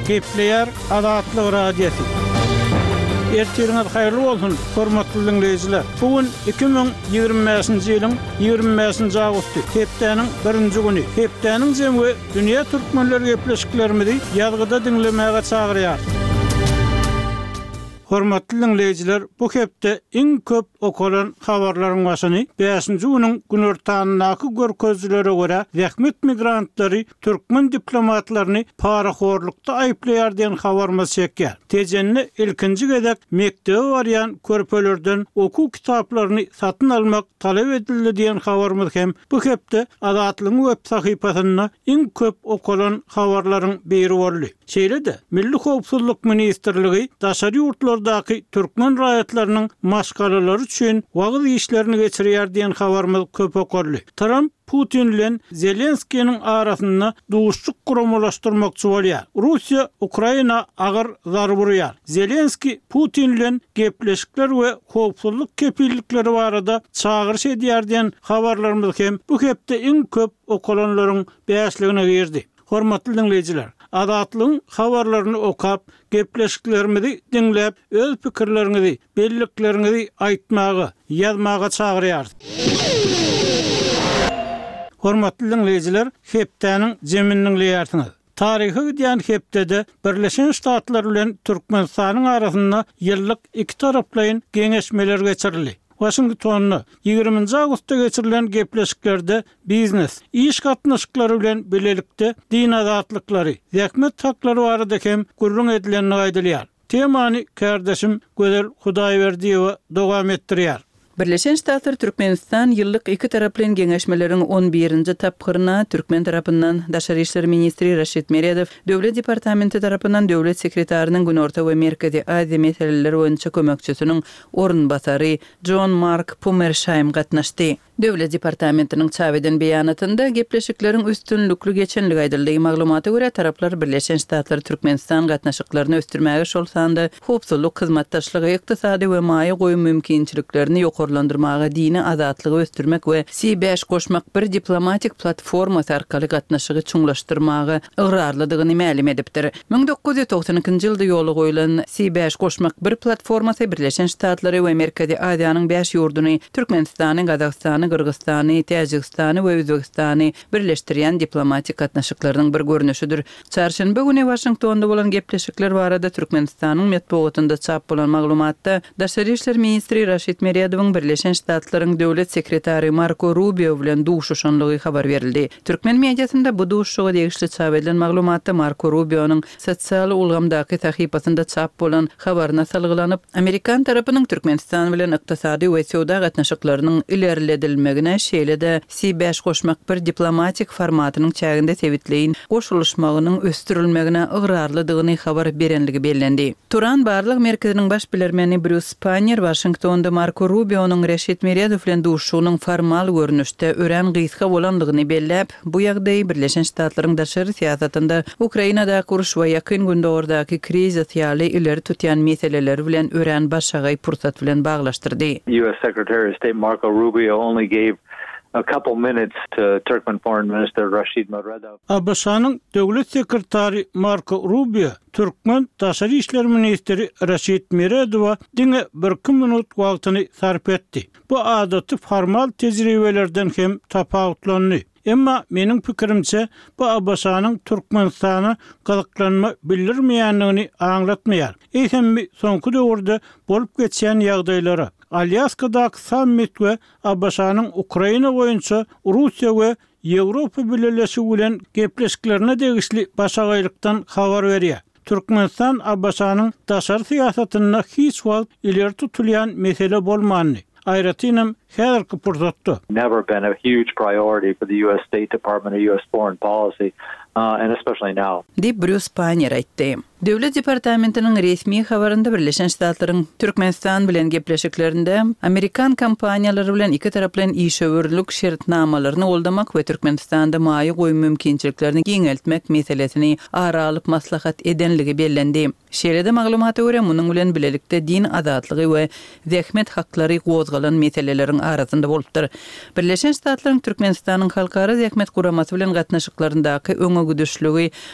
Gepleyer Adatlyk radiosu. Ertirňiz haýyrly bolsun, hormatly dinleýijiler. Bugün 2025-nji ýylyň 25-nji awgusty, hepdeniň 1-nji güni. Hepdeniň jemgy dünýä türkmenleri gepleşiklerimizi ýazgyda dinlemäge çagyrýar. Hormatly dinleýijiler, bu hepde iň köp okulan habarlaryň başyny 5-nji güniň günortanyňky görkezlere görä Rehmet migrantlary türkmen diplomatlaryny paraxorlukda aýplaýar diýen habarymyz çekýär. Tejenni ilkinji gezek mektebe barýan körpelerden oku kitaplaryny satyn almak talep edildi diýen habarymyz hem bu hepde Adatlyň web sahypasynda iň köp okulan habarlaryň biri boldy. Şeýle-de Milli Howpsuzlyk Ministrligi daşary ýurtlardaky türkmen raýatlarynyň maşgalalary üçin wagt işlerini geçirýär diýen habarymyz köp okurly. Trump Putin bilen Zelenskiýiň arasynda duşçuk guramalaşdyrmakçy bolýar. Russiýa Ukraina agyr zarby berýär. Zelenski Putin bilen gepleşikler we howpsuzlyk kepillikleri barada çağırış edýär diýen habarlarymyz hem bu hepde iň köp okulanlaryň beýasligine girdi. Hormatly dinleýijiler, Adatlyň habarlaryny okap, gepleşiklerimizi dinläp, öz pikirlerinizi, belliklerinizi aýtmagy, ýazmaga çagyrýar. Hormatly dinleýijiler, hepdeniň jeminiň leýärsiňiz. Tarihi diýen hepdede Birleşen Ştatlar bilen Türkmenistanyň arasynda ýyllyk iki taraplaýyn geňeşmeler geçirildi. Washington'da 20 awgustda geçirilen gepleşiklerde biznes, iş gatnaşyklary bilen bilelikde din azatlykları, zähmet haklary barada hem gurrun edilenini aýdylýar. Temany kardeşim Gözel Hudaýberdiýew dowam etdirýär. Birleşen Ştatlar Türkmenistan ýyllyk iki taraplyň geňeşmeleriň 11-nji tapgyryna Türkmen tarapyndan Daşary işleri ministri Raşit Meredow, Döwlet departamenti tarapyndan döwlet sekretarinyň Günorta we Merkezi Aziýa meseleleri boýunça kömekçisiniň orunbasary John Mark Pumersheim gatnaşdy. Döwlet departamentiniň çabeden beýanatynda gepleşikleriň üstünlükli geçenligi aýdyldy. Maglumata görä taraplar Birleşen Ştatlar Türkmenistan gatnaşyklaryny östürmäge şol sanda howpsuzlyk hyzmatdaşlygy, ykdysady we maýa goýum mümkinçiliklerini ýokarlandyrmaga, dini azatlygy östürmek we C5 goşmak bir diplomatik platforma arkaly gatnaşygy çuňlaşdyrmaga ygyrarlydygyny ma'lum edipdir. 1992-nji ýylda ýola goýulan C5 goşmak bir platformasy Birleşen Ştatlary we Merkezi Aziýanyň 5 ýurduny Türkmenistanyň, Gazagstanyň, Gürgistany, Täjikistany we Özbekistany birleşdirýän diplomatik gatnaşyklarynyň bir görnüşidir. Çarşamba güni Washingtonda bolan gepleşikler barada Türkmenistanyň medeniýetinde çap bolan maglumatda Daşary işleri ministri Raşit Meredowyň Birleşen Ştatlaryň döwlet sekretary Marco Rubio bilen duşuşanlygy habar berildi. Türkmen mediasynda bu duşuşyga degişli çap edilen maglumatda Marco Rubio'nyň sosial ulgamdaky sahypasynda çap bolan habaryna salgylanyp, Amerikan tarapynyň Türkmenistan bilen ykdysady we söwda gatnaşyklarynyň ilerledilmegine şeýle-de C5 goşmak bir diplomatik formatynyň çäginde tebitleýin goşuluşmagynyň östürilmegine ygyrarlydygyny habar berenligi bellendi. Turan barlyk merkeziniň baş bilermeni Bruce Spanier Washingtonda Marco Rubio'nyň Raşit Meredow bilen duşuşynyň formal görnüşde ören gyýyska bolandygyny belläp, bu ýagdaý Birleşen Ştatlaryň daşary siýasatynda Ukrainada kuruş we ýakyn günde ordaky krizis ýaly ileri tutýan meseleler bilen ören başagay pursat bilen baglaşdyrdy. U.S. Secretary of State Marco Rubio only gave a couple minutes to Turkmen Foreign Minister Rashid Meredow. Abaşanyň döwlet sekretary Marco Rubio, Türkmen daşary işleri ministri Rashid Meredowa diňe 1-2 minut wagtyny sarp etdi. Bu adaty formal tejribelerden hem tapawutlandy. Emma meniň pikirimçe bu Abaşanyň Türkmenistana gazaklanma bildirmeýänligini aňlatmaýar. Eýsemi soňky döwürde bolup geçýän ýagdaýlara Alyaskadaky sammit we Abaşanyň Ukraina boýunça Russiýa we Ýewropa birleşigi bilen gepleşiklerine degişli başagaýlykdan habar berýär. Türkmenistan Abaşanyň daşary siýasatyna hiç wagt ileri tutulýan mesele bolmany. Aýratynam häzirki pursatda. Never been a huge priority for the U.S. State Department or U.S. foreign policy, and especially now. Dip Bruce Spanier aýtdy. Döwlet departamentiniň resmi habarynda Birleşen Ştatlaryň Türkmenistan bilen gepleşiklerinde Amerikan kompaniýalary bilen iki taraplyň iş öwürlük şertnamalaryny oldamak we Türkmenistanda maýa goýum mümkinçiliklerini giňeltmek meselesini ara alyp maslahat edenligi bellendi. Şeýle-de maglumata görä munyň bilen bilelikde din azatlygy we zähmet haklary gozgalan meseleleriň arasynda bolupdyr. Birleşen Ştatlaryň Türkmenistanyň halkara zähmet guramasy bilen gatnaşyklaryndaky öňe güdüşlügi